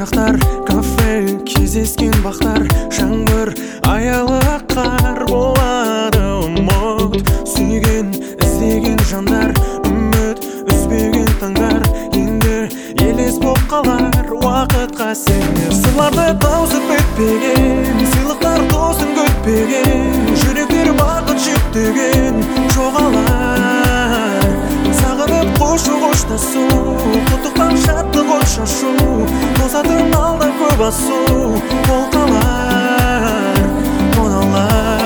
шақтар, кафе, кездескен бақтар, жаңбыр, аялы қар болады ұмыт. Сүйген, іздеген жандар, үміт үзбеген таңдар, енді елес боп қалар уақытқа сенер. Сырларды таусып өтпеген, сыйлықтар тосын көтпеген, жүректер бақыт жүктеген жоғалар. Сағынып қошу қоштасу, құттықтан шаттық от шашу, тозатын алда көп асу, ол қалар, тоналар.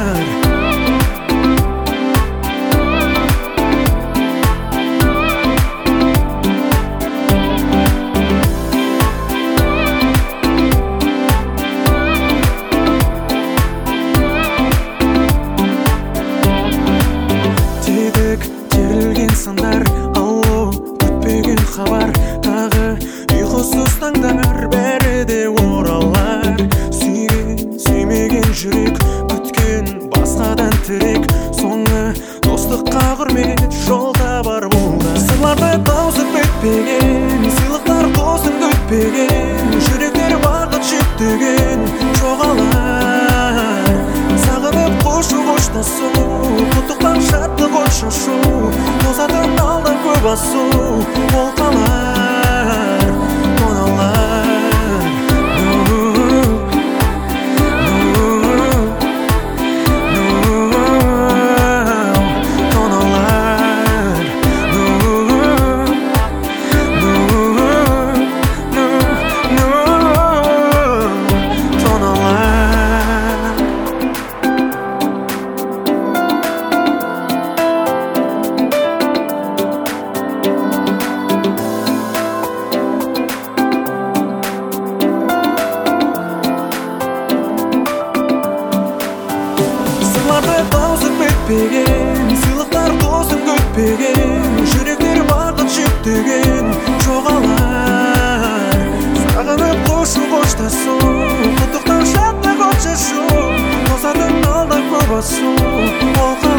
Сандар, алло, күтпеген хабар, тағы ұйқысыз таңдар, бәрі де оралар. Сүйген, сүймеген жүрек, күткен басқадан тірек, соңы достыққа құрмет, жолда бар болда. Сырларды таусып өтпеген, сыйлықтар тосын көтпеген, жүректер бақыт жүктеген жоғалар. Сағынып қошу қоштасу, құттықтан шаттық от шашу, тозатын алда көп асу, ол қалар, тоналар. Сырларды таусып өтпеген, сыйлықтар тосын көтпеген, жүректер бақыт жүктеген жоғалар. Сағынып қошу қоштасу, құттықтан шаттық от шашу, тозатын алда көп асу, ол